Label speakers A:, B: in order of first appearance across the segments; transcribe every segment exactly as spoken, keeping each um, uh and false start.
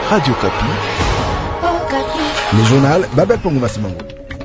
A: Radio Kapi.
B: Oh, Kapi.
C: Le journal Babel Pongo Masimango.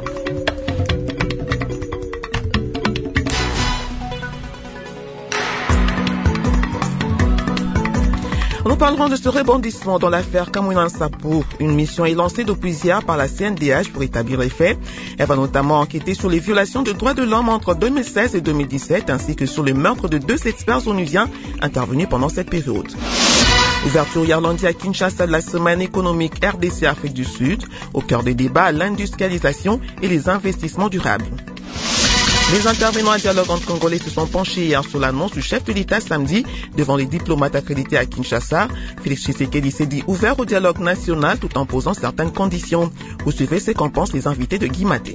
D: Nous parlerons de ce rebondissement dans l'affaire Kamouina Nsapou. Une mission est lancée depuis hier par la C N D H pour établir les faits. Elle va notamment enquêter sur les violations de droits de l'homme entre deux mille seize et deux mille dix-sept, ainsi que sur le meurtre de deux experts onusiens intervenus pendant cette période. Ouverture hier lundi à Kinshasa de la semaine économique R D C Afrique du Sud, au cœur des débats, l'industrialisation et les investissements durables. Les intervenants à dialogue entre Congolais se sont penchés hier sur l'annonce du chef de l'État samedi devant les diplomates accrédités à Kinshasa. Félix Tshisekedi s'est dit ouvert au dialogue national tout en posant certaines conditions. Vous suivez ce qu'en pensent les invités de Guy Maté.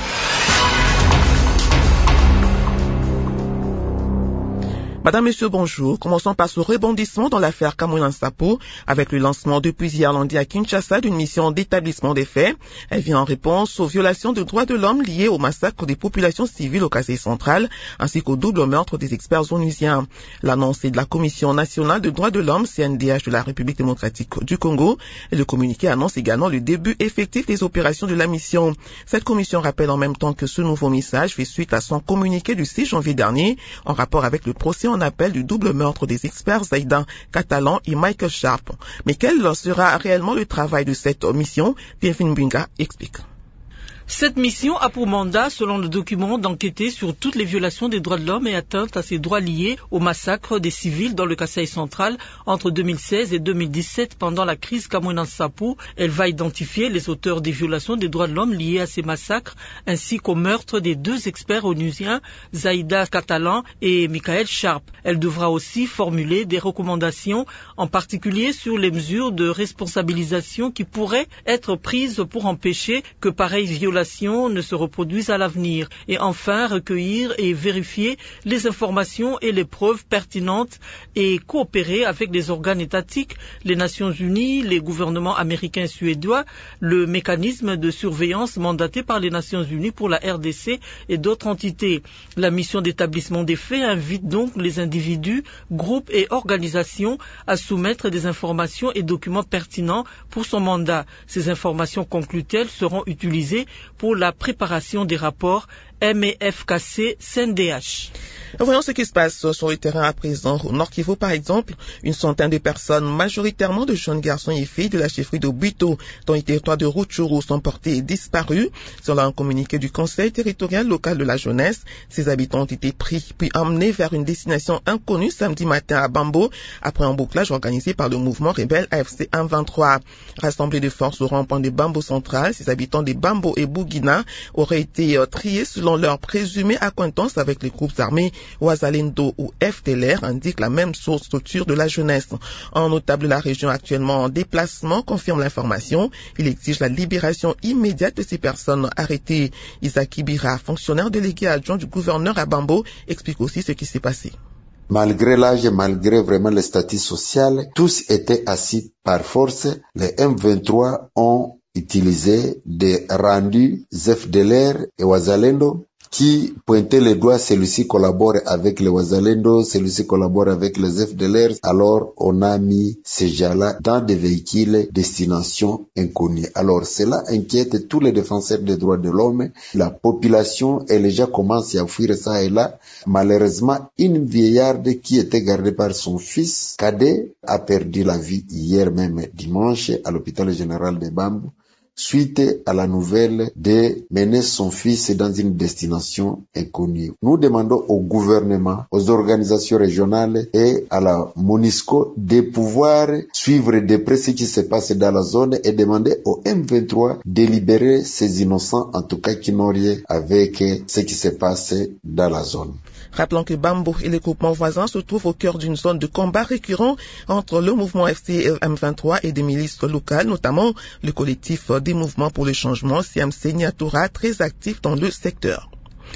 D: Madame, Monsieur, bonjour. Commençons par ce rebondissement dans l'affaire Kamouina Nsapou avec le lancement depuis hier lundi à Kinshasa d'une mission d'établissement des faits. Elle vient en réponse aux violations de droits de l'homme liées au massacre des populations civiles au Kasai central ainsi qu'au double meurtre des experts onusiens. L'annonce est de la Commission nationale de droits de l'homme C N D H de la République démocratique du Congo et le communiqué annonce également le début effectif des opérations de la mission. Cette commission rappelle en même temps que ce nouveau message fait suite à son communiqué du six janvier dernier en rapport avec le procès en appel du double meurtre des experts Zaïdan Catalan et Michael Sharp. Mais quel sera réellement le travail de cette mission? Pierre Finbinga explique.
E: Cette mission a pour mandat, selon le document, d'enquêter sur toutes les violations des droits de l'homme et atteintes à ces droits liés au massacre des civils dans le Kasai central entre deux mille seize et deux mille dix-sept pendant la crise Kamouina Nsapou. Elle va identifier les auteurs des violations des droits de l'homme liées à ces massacres ainsi qu'au meurtre des deux experts onusiens, Zaïda Catalan et Michael Sharp. Elle devra aussi formuler des recommandations, en particulier sur les mesures de responsabilisation qui pourraient être prises pour empêcher que pareilles violations ne se reproduisent à l'avenir et enfin recueillir et vérifier les informations et les preuves pertinentes et coopérer avec les organes étatiques, les Nations Unies, les gouvernements américains et suédois, le mécanisme de surveillance mandaté par les Nations Unies pour la R D C et d'autres entités. La mission d'établissement des faits invite donc les individus, groupes et organisations à soumettre des informations et documents pertinents pour son mandat. Ces informations, conclut-elle, seront utilisées pour la préparation des rapports M E F K C C N D H.
D: Voyons ce qui se passe sur le terrain à présent. Au Nord Kivu, par exemple, une centaine de personnes, majoritairement de jeunes garçons et filles de la chefferie de Buito, dans les territoires de Rutshuru, sont portés disparus. Selon un communiqué du Conseil territorial local de la jeunesse, ces habitants ont été pris puis emmenés vers une destination inconnue samedi matin à Bambo, après un bouclage organisé par le mouvement rebelle A F C un vingt-trois. Rassemblés de force au rond-point de Bambo central, ces habitants de Bambo et Bougina auraient été triés selon leur présumée acquaintance avec les groupes armés Ouazalendo ou F D L R, indique la même source structure de la jeunesse. Un notable de la région actuellement en déplacement confirme l'information. Il exige la libération immédiate de ces personnes arrêtées. Isaac Ibira, fonctionnaire délégué adjoint du gouverneur à Bambo, explique aussi ce qui s'est passé.
F: Malgré l'âge, malgré vraiment le statut social, tous étaient assis par force. Les M vingt-trois ont utilisé des rendus F D L R et Ouazalendo qui pointaient les doigts, celui-ci collabore avec les Ouazalendo, celui-ci collabore avec les F D L R. Alors, on a mis ces gens-là dans des véhicules destination inconnue. Alors, cela inquiète tous les défenseurs des droits de l'homme. La population et les gens commencent à fuir ça et là. Malheureusement, une vieillarde qui était gardée par son fils cadet a perdu la vie hier même dimanche à l'hôpital général de Bambo, suite à la nouvelle de mener son fils dans une destination inconnue. Nous demandons au gouvernement, aux organisations régionales et à la MONUSCO de pouvoir suivre de près ce qui se passe dans la zone et demander au M vingt-trois de libérer ces innocents, en tout cas qui n'ont rien avec ce qui se passe dans la zone.
D: Rappelons que Bambo et les groupements voisins se trouvent au cœur d'une zone de combat récurrent entre le mouvement F C M vingt-trois et des milices locales, notamment le collectif des mouvements pour le changement C M C Niatura, très actif dans le secteur.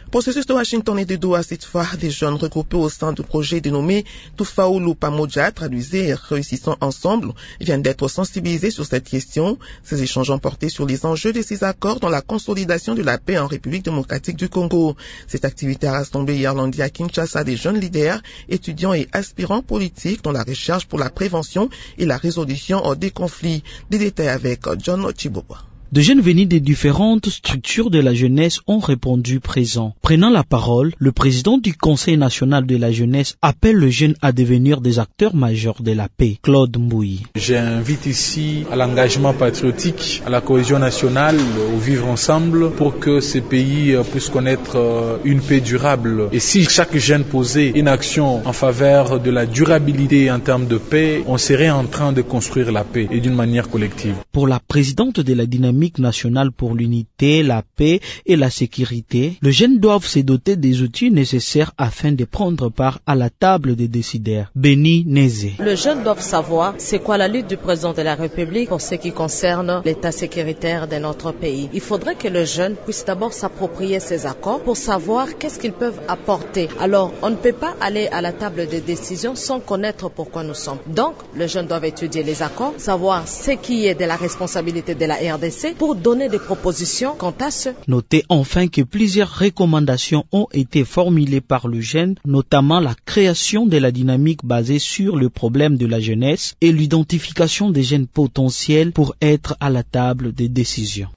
D: Processus de Washington et de Doha, cette fois, des jeunes regroupés au sein du projet dénommé Tufaulu Pamoja, traduisé et réussissant ensemble, viennent d'être sensibilisés sur cette question. Ces échanges ont porté sur les enjeux de ces accords dans la consolidation de la paix en République démocratique du Congo. Cette activité a rassemblé hier lundi à Kinshasa des jeunes leaders, étudiants et aspirants politiques dans la recherche pour la prévention et la résolution des conflits. Des détails avec John Chiboba.
A: De jeunes venus des différentes structures de la jeunesse ont répondu présents. Prenant la parole, le président du Conseil national de la jeunesse appelle les jeunes à devenir des acteurs majeurs de la paix. Claude Mbouyi.
G: J'invite ici à l'engagement patriotique, à la cohésion nationale, au vivre ensemble pour que ces pays puissent connaître une paix durable. Et si chaque jeune posait une action en faveur de la durabilité en termes de paix, on serait en train de construire la paix et d'une manière collective.
A: Pour la présidente de la dynamique nationale pour l'unité, la paix et la sécurité, les jeunes doivent se doter des outils nécessaires afin de prendre part à la table des décideurs. Béni Nézé.
H: Les jeunes doivent savoir c'est quoi la lutte du président de la République pour ce qui concerne l'état sécuritaire de notre pays. Il faudrait que les jeunes puissent d'abord s'approprier ces accords pour savoir qu'est-ce qu'ils peuvent apporter. Alors, on ne peut pas aller à la table des décisions sans connaître pourquoi nous sommes. Donc, les jeunes doivent étudier les accords, savoir ce qui est de la responsabilité de la R D C pour donner des propositions quant à ce.
A: Notez enfin que plusieurs recommandations ont été formulées par le jeune, notamment la création de la dynamique basée sur le problème de la jeunesse et l'identification des jeunes potentiels pour être à la table des décisions.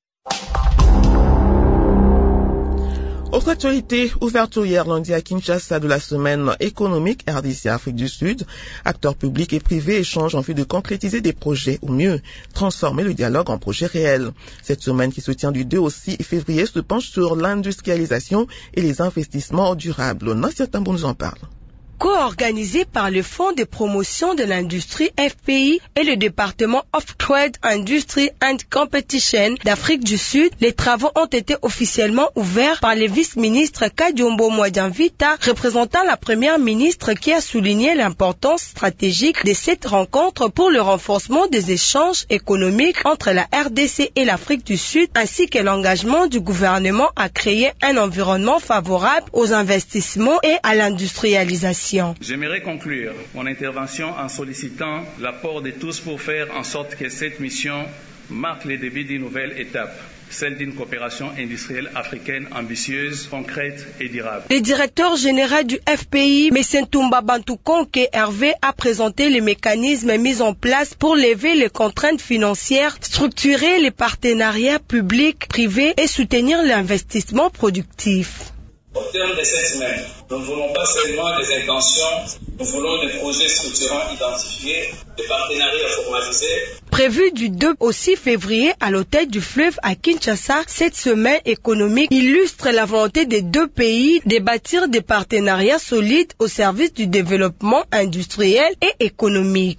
D: Autre actualité, ouverture hier lundi à Kinshasa de la semaine économique R D C Afrique du Sud. Acteurs publics et privés échangent en vue de concrétiser des projets, ou mieux, transformer le dialogue en projet réel. Cette semaine qui se tient du deux au six février se penche sur l'industrialisation et les investissements durables. Nassia Tambo nous en parle.
I: Co-organisé par le Fonds de promotion de l'industrie F P I et le département of Trade, Industry and Competition d'Afrique du Sud, les travaux ont été officiellement ouverts par le vice-ministre Kadiombo Mwadjanvita, représentant la première ministre, qui a souligné l'importance stratégique de cette rencontre pour le renforcement des échanges économiques entre la R D C et l'Afrique du Sud, ainsi que l'engagement du gouvernement à créer un environnement favorable aux investissements et à l'industrialisation.
J: J'aimerais conclure mon intervention en sollicitant l'apport de tous pour faire en sorte que cette mission marque le début d'une nouvelle étape, celle d'une coopération industrielle africaine ambitieuse, concrète et durable.
I: Le directeur général du F P I, M. Ntumba Bantukonke Hervé, a présenté les mécanismes mis en place pour lever les contraintes financières, structurer les partenariats publics-privés et soutenir l'investissement productif.
J: Au terme de cette semaine, nous ne voulons pas seulement des intentions, nous voulons des projets structurants identifiés, des partenariats formalisés.
I: Prévu du deux au six février à l'hôtel du Fleuve à Kinshasa, cette semaine économique illustre la volonté des deux pays de bâtir des partenariats solides au service du développement industriel et économique.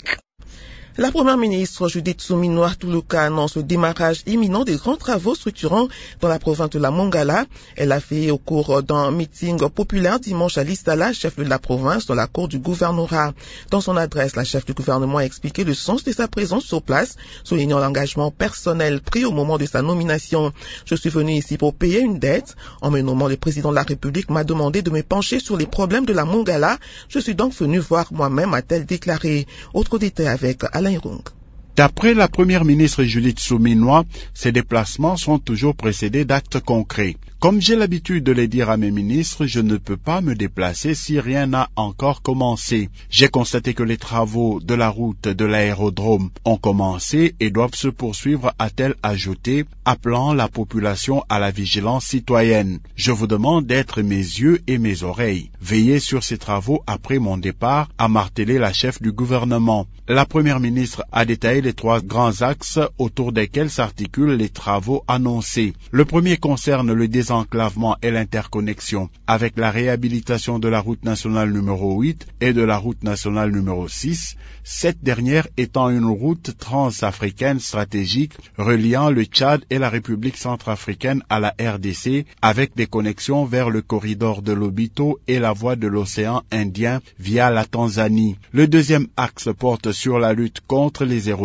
D: La première ministre Judith Suminwa Tuluka annonce le démarrage imminent des grands travaux structurants dans la province de la Mongala. Elle a fait au cours d'un meeting populaire dimanche à Listala, chef de la province, dans la cour du gouvernorat. Dans son adresse, la chef du gouvernement a expliqué le sens de sa présence sur place, soulignant l'engagement personnel pris au moment de sa nomination. Je suis venu ici pour payer une dette. En me nommant, le président de la République m'a demandé de me pencher sur les problèmes de la Mongala. Je suis donc venu voir moi-même, a-t-elle déclaré. Autre détail avec
K: D'après la première ministre Judith Suminwa, ces déplacements sont toujours précédés d'actes concrets. Comme j'ai l'habitude de le dire à mes ministres, je ne peux pas me déplacer si rien n'a encore commencé. J'ai constaté que les travaux de la route de l'aérodrome ont commencé et doivent se poursuivre, a-t-elle ajouté, appelant la population à la vigilance citoyenne. Je vous demande d'être mes yeux et mes oreilles. Veillez sur ces travaux après mon départ, a martelé la chef du gouvernement. La première ministre a détaillé les trois grands axes autour desquels s'articulent les travaux annoncés. Le premier concerne le désenclavement et l'interconnexion, avec la réhabilitation de la route nationale numéro huit et de la route nationale numéro six, cette dernière étant une route transafricaine stratégique reliant le Tchad et la République centrafricaine à la R D C, avec des connexions vers le corridor de Lobito et la voie de l'océan Indien via la Tanzanie. Le deuxième axe porte sur la lutte contre les érosions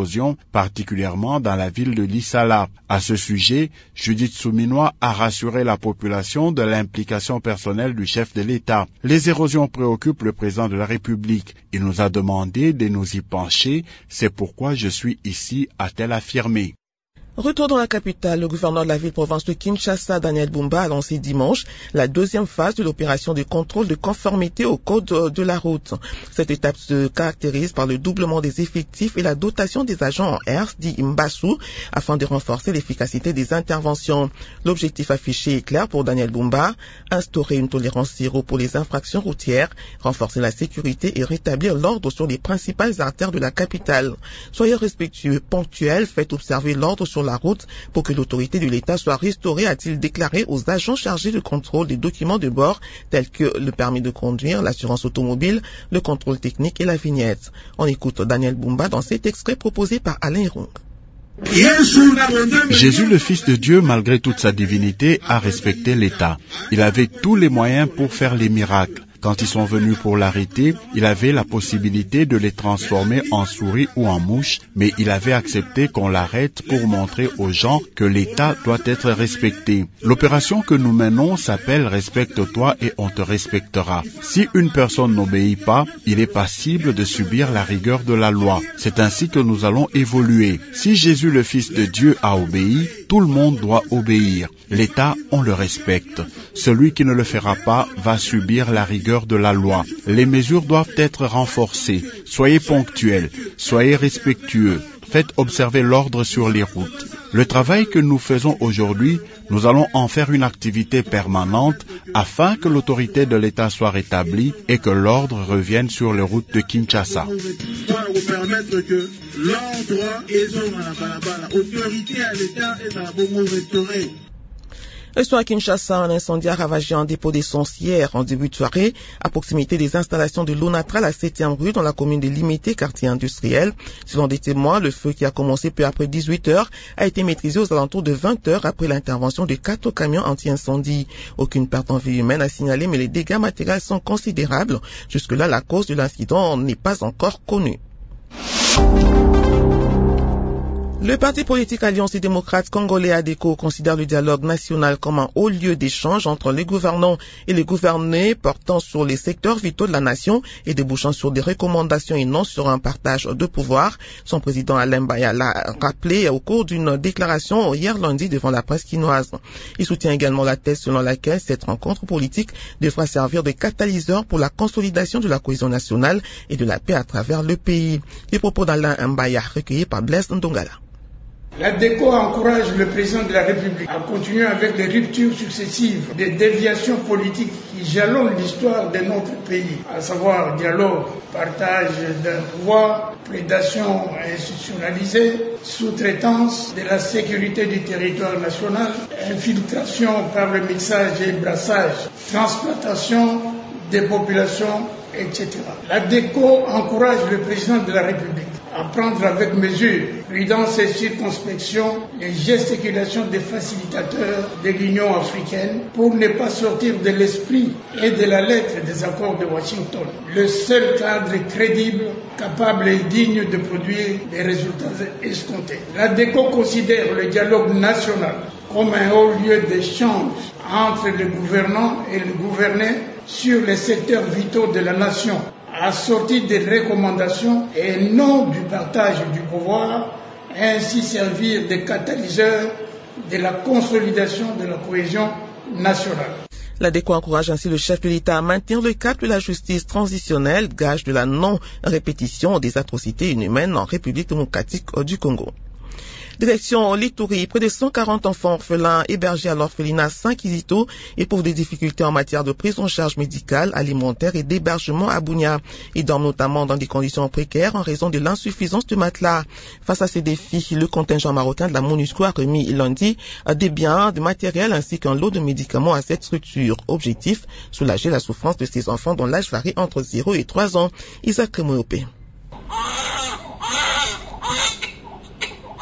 K: d'érosion, particulièrement dans la ville de Lissala. À ce sujet, Judith Souminois a rassuré la population de l'implication personnelle du chef de l'État. Les érosions préoccupent le président de la République. Il nous a demandé de nous y pencher, c'est pourquoi je suis ici, a-t-elle affirmé.
D: Retour dans la capitale, le gouverneur de la ville-province de Kinshasa, Daniel Bumba, a lancé dimanche la deuxième phase de l'opération de contrôle de conformité au code de la route. Cette étape se caractérise par le doublement des effectifs et la dotation des agents en herse, dit Mbassou, afin de renforcer l'efficacité des interventions. L'objectif affiché est clair pour Daniel Bumba, instaurer une tolérance zéro pour les infractions routières, renforcer la sécurité et rétablir l'ordre sur les principales artères de la capitale. Soyez respectueux, ponctuels, faites observer l'ordre sur la route pour que l'autorité de l'État soit restaurée, a-t-il déclaré aux agents chargés du contrôle des documents de bord tels que le permis de conduire, l'assurance automobile, le contrôle technique et la vignette. On écoute Daniel Bumba dans cet extrait proposé par Alain Irung.
K: Jésus, le Fils de Dieu, malgré toute sa divinité, a respecté l'État. Il avait tous les moyens pour faire les miracles. Quand ils sont venus pour l'arrêter, il avait la possibilité de les transformer en souris ou en mouches, mais il avait accepté qu'on l'arrête pour montrer aux gens que l'État doit être respecté. L'opération que nous menons s'appelle « Respecte-toi et on te respectera ». Si une personne n'obéit pas, il est passible de subir la rigueur de la loi. C'est ainsi que nous allons évoluer. Si Jésus, le Fils de Dieu, a obéi, tout le monde doit obéir. L'État, on le respecte. Celui qui ne le fera pas va subir la rigueur de la loi. Les mesures doivent être renforcées. Soyez ponctuels, soyez respectueux. Faites observer l'ordre sur les routes. Le travail que nous faisons aujourd'hui, nous allons en faire une activité permanente afin que l'autorité de l'État soit rétablie et que l'ordre revienne sur les routes de Kinshasa.
D: Le soir à Kinshasa, un incendie a ravagé un dépôt d'essence hier en début de soirée à proximité des installations de l'Onatra, la septième rue, dans la commune de Limité, quartier industriel. Selon des témoins, le feu qui a commencé peu après dix-huit heures a été maîtrisé aux alentours de vingt heures après l'intervention de quatre camions anti-incendie. Aucune perte en vie humaine à signaler, mais les dégâts matériels sont considérables. Jusque-là, la cause de l'incident n'est pas encore connue. Le parti politique Alliance des démocrates congolais ADECO considère le dialogue national comme un haut lieu d'échange entre les gouvernants et les gouvernés, portant sur les secteurs vitaux de la nation et débouchant sur des recommandations et non sur un partage de pouvoir. Son président Alain Baya l'a rappelé au cours d'une déclaration hier lundi devant la presse quinoise. Il soutient également la thèse selon laquelle cette rencontre politique devra servir de catalyseur pour la consolidation de la cohésion nationale et de la paix à travers le pays. Les propos d'Alain Mbaya recueillis par Blaise Ndongala.
L: L'ADECO encourage le président de la République à continuer avec les ruptures successives des déviations politiques qui jalonnent l'histoire de notre pays, à savoir dialogue, partage d'un pouvoir, prédation institutionnalisée, sous-traitance de la sécurité du territoire national, infiltration par le mixage et brassage, transplantation des populations, et cetera. L'ADECO encourage le président de la République à prendre avec mesure, prudence et circonspection les gesticulations des facilitateurs de l'Union africaine pour ne pas sortir de l'esprit et de la lettre des accords de Washington, le seul cadre crédible, capable et digne de produire des résultats escomptés. L'ADECO considère le dialogue national comme un haut lieu d'échange entre le gouvernant et le gouverné sur les secteurs vitaux de la nation, assorti des recommandations et non du partage du pouvoir, et ainsi servir de catalyseur de la consolidation de la cohésion nationale.
D: L'ADECO encourage ainsi le chef de l'État à maintenir le cap de la justice transitionnelle, gage de la non-répétition des atrocités inhumaines en République démocratique du Congo. Direction l'Ituri, près de cent quarante enfants orphelins hébergés à l'orphelinat Saint-Kizito éprouvent des difficultés en matière de prise en charge médicale, alimentaire et d'hébergement à Bunia. Ils dorment notamment dans des conditions précaires en raison de l'insuffisance de matelas. Face à ces défis, le contingent marocain de la MONUSCO a remis lundi des biens, des matériels ainsi qu'un lot de médicaments à cette structure. Objectif, soulager la souffrance de ces enfants dont l'âge varie entre zéro et trois ans. Isaac Moopé.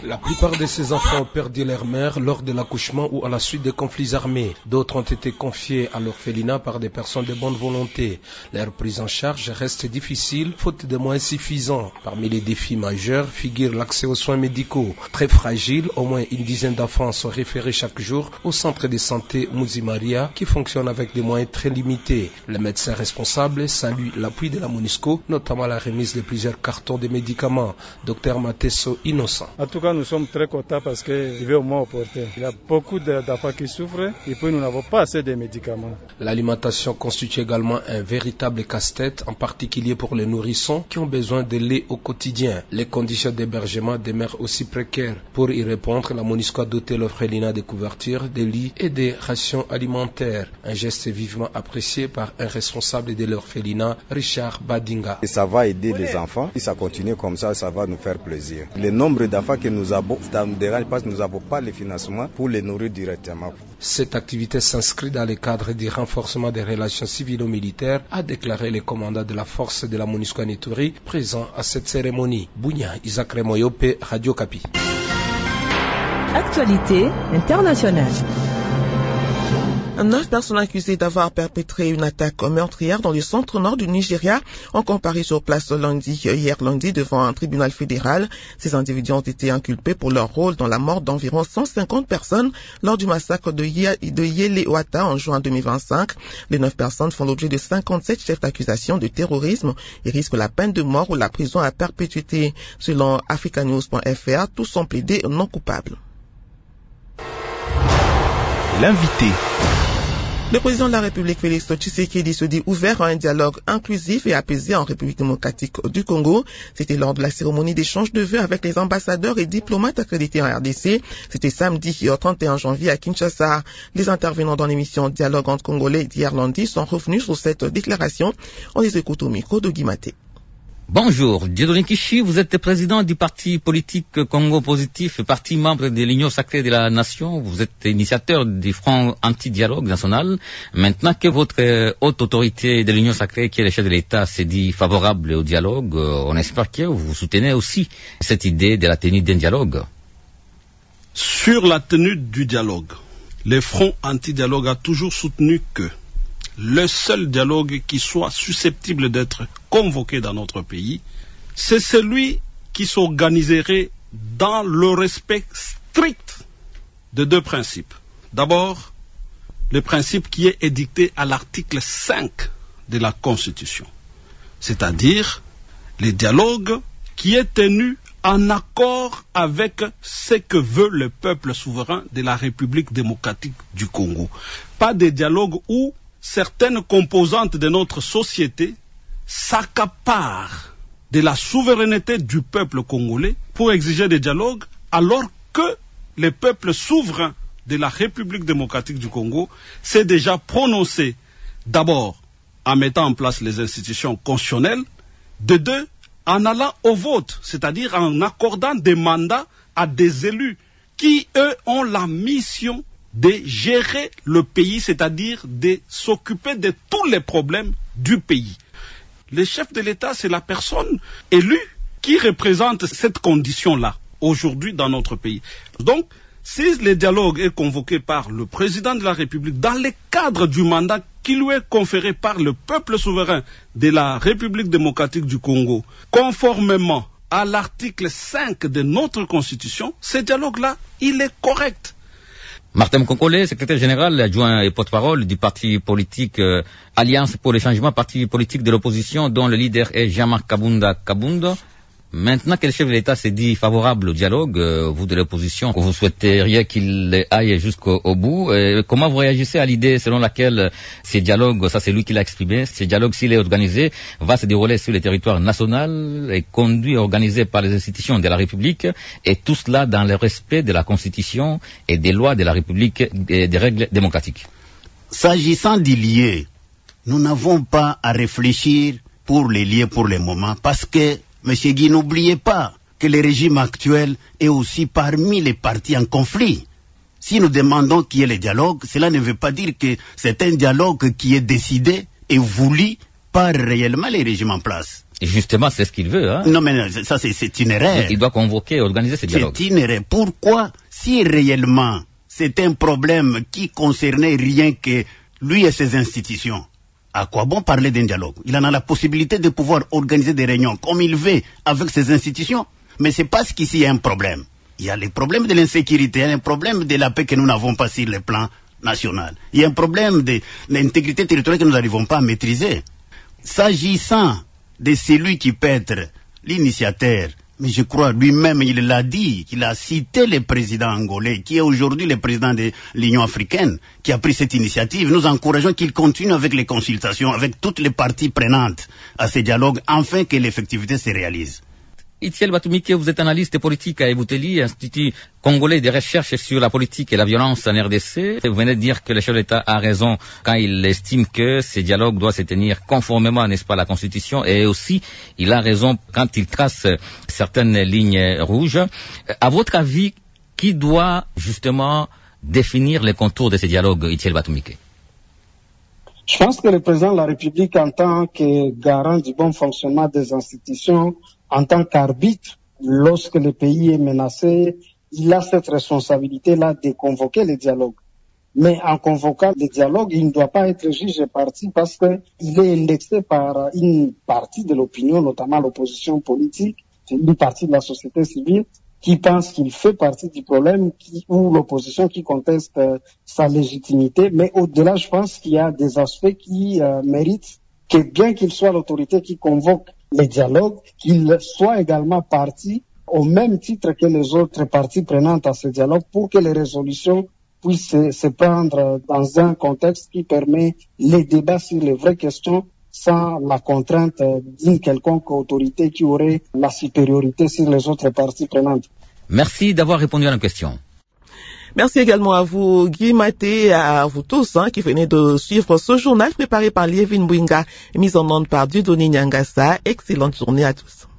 M: La plupart de ces enfants ont perdu leur mère lors de l'accouchement ou à la suite des conflits armés. D'autres ont été confiés à l'orphelinat par des personnes de bonne volonté. Leur prise en charge reste difficile faute de moyens suffisants. Parmi les défis majeurs figure l'accès aux soins médicaux. Très fragile, au moins une dizaine d'enfants sont référés chaque jour au centre de santé Mouzi Maria qui fonctionne avec des moyens très limités. Les médecins responsables saluent l'appui de la MONUSCO, notamment la remise de plusieurs cartons de médicaments. Docteur Matesso Innocent.
N: En tout cas, nous sommes très contents parce qu'il est au moins opportun. Il y a beaucoup d'enfants qui souffrent et puis nous n'avons pas assez de médicaments.
M: L'alimentation constitue également un véritable casse-tête, en particulier pour les nourrissons qui ont besoin de lait au quotidien. Les conditions d'hébergement demeurent aussi précaires. Pour y répondre, la MONUSCO a doté l'orphelinat de couvertures, de lits et des rations alimentaires. Un geste vivement apprécié par un responsable de l'orphelinat, Richard Badinga.
O: Et ça va aider les enfants. Si ça continue comme ça, ça va nous faire plaisir. Le nombre d'enfants que nous avons, ça nous dérange parce que nous n'avons pas les financements pour les nourrir directement.
M: Cette activité s'inscrit dans le cadre du renforcement des relations civilo-militaires, a déclaré le commandant de la force de la MONUSCO Ituri, présent à cette cérémonie. Bounia, Isaac Remoyope, Radio Kapi.
P: Actualité internationale.
D: Neuf personnes accusées d'avoir perpétré une attaque meurtrière dans le centre-nord du Nigeria ont comparé sur place lundi, hier lundi devant un tribunal fédéral. Ces individus ont été inculpés pour leur rôle dans la mort d'environ cent cinquante personnes lors du massacre de, de Yelewata en juin deux mille vingt-cinq. Les neuf personnes font l'objet de cinquante-sept chefs d'accusation de terrorisme et risquent la peine de mort ou la prison à perpétuité. Selon africa news point f r, tous sont plaidés non coupables.
Q: L'invité.
D: Le président de la République, Félix Tshisekedi, se dit ouvert à un dialogue inclusif et apaisé en République démocratique du Congo. C'était lors de la cérémonie d'échange de vœux avec les ambassadeurs et diplomates accrédités en R D C. C'était samedi trente et un janvier à Kinshasa. Les intervenants dans l'émission Dialogue entre Congolais d'hier lundi sont revenus sur cette déclaration. On les écoute au micro de Guimaté.
R: Bonjour, Dieudonné Kishi, vous êtes président du parti politique Congo Positif, parti membre de l'Union Sacrée de la Nation. Vous êtes initiateur du Front Anti-Dialogue National. Maintenant que votre haute autorité de l'Union Sacrée, qui est le chef de l'État, s'est dit favorable au dialogue, on espère que vous soutenez aussi cette idée de la tenue d'un dialogue.
S: Sur la tenue du dialogue, le Front Anti-Dialogue a toujours soutenu que le seul dialogue qui soit susceptible d'être convoqué dans notre pays, c'est celui qui s'organiserait dans le respect strict de deux principes. D'abord, le principe qui est édicté à l'article cinq de la Constitution, c'est-à-dire le dialogue qui est tenu en accord avec ce que veut le peuple souverain de la République démocratique du Congo. Pas de dialogue où certaines composantes de notre société s'accaparent de la souveraineté du peuple congolais pour exiger des dialogues alors que le peuple souverain de la République démocratique du Congo s'est déjà prononcé d'abord en mettant en place les institutions constitutionnelles, de deux, en allant au vote, c'est-à-dire en accordant des mandats à des élus qui, eux, ont la mission de gérer le pays, c'est-à-dire de s'occuper de tous les problèmes du pays. Le chef de l'État, c'est la personne élue qui représente cette condition-là, aujourd'hui dans notre pays. Donc, si le dialogue est convoqué par le président de la République dans le cadre du mandat qui lui est conféré par le peuple souverain de la République démocratique du Congo, conformément à l'article cinq de notre Constitution, ce dialogue-là, il est correct.
R: Martin Konkole, secrétaire général adjoint et porte-parole du parti politique euh, Alliance pour le changement, parti politique de l'opposition dont le leader est Jean-Marc Kabunda Kabunda. Maintenant que le chef de l'État s'est dit favorable au dialogue, euh, vous de l'opposition, vous souhaiteriez qu'il aille jusqu'au au bout. Euh, comment vous réagissez à l'idée selon laquelle ce dialogue, ça c'est lui qui l'a exprimé, ce dialogue s'il est organisé, va se dérouler sur le territoire national et conduit et organisé par les institutions de la République et tout cela dans le respect de la Constitution et des lois de la République et des règles démocratiques?
T: S'agissant du lieu, nous n'avons pas à réfléchir pour les lieux pour le moment parce que Monsieur Guy, n'oubliez pas que le régime actuel est aussi parmi les partis en conflit. Si nous demandons qu'il y ait le dialogue, cela ne veut pas dire que c'est un dialogue qui est décidé et voulu par réellement les régimes en place.
R: Et justement, c'est ce qu'il veut. Hein.
T: Non, mais ça, c'est une erreur.
R: Il doit convoquer et organiser ces dialogues.
T: C'est une erreur. Pourquoi, si réellement c'est un problème qui concernait rien que lui et ses institutions, à quoi bon parler d'un dialogue? Il en a la possibilité de pouvoir organiser des réunions comme il veut avec ses institutions. Mais c'est parce qu'ici il y a un problème. Il y a les problèmes de l'insécurité, il y a un problème de la paix que nous n'avons pas sur le plan national. Il y a un problème de l'intégrité territoriale que nous n'arrivons pas à maîtriser. S'agissant de celui qui peut être l'initiateur, mais je crois lui-même, il l'a dit, qu'il a cité le président angolais, qui est aujourd'hui le président de l'Union africaine, qui a pris cette initiative. Nous encourageons qu'il continue avec les consultations, avec toutes les parties prenantes à ces dialogues, afin que l'effectivité se réalise.
R: Itiel Batumike, vous êtes analyste politique à Ebouteli, Institut congolais de recherche sur la politique et la violence en R D C. Vous venez de dire que le chef de l'État a raison quand il estime que ces dialogues doivent se tenir conformément, n'est-ce pas, à la Constitution, et aussi il a raison quand il trace certaines lignes rouges. À votre avis, qui doit justement définir les contours de ces dialogues, Itiel Batumike?
Q: Je pense que le président de la République, en tant que garant du bon fonctionnement des institutions, en tant qu'arbitre, lorsque le pays est menacé, il a cette responsabilité-là de convoquer les dialogues. Mais en convoquant les dialogues, il ne doit pas être juge et parti parce qu'il est indexé par une partie de l'opinion, notamment l'opposition politique, une partie de la société civile, qui pense qu'il fait partie du problème, qui, ou l'opposition qui conteste euh, sa légitimité. Mais au-delà, je pense qu'il y a des aspects qui euh, méritent que, bien qu'il soit l'autorité qui convoque les dialogues, qu'il soit également partie au même titre que les autres parties prenantes à ce dialogue pour que les résolutions puissent se, se prendre dans un contexte qui permet les débats sur les vraies questions sans la contrainte d'une quelconque autorité qui aurait la supériorité sur les autres parties prenantes.
R: Merci d'avoir répondu à la question.
D: Merci également à vous, Guy Maté, et à vous tous hein, qui venez de suivre ce journal préparé par Lievin Bouinga et mis en onde par Dieudonné Nyangassa. Excellente journée à tous.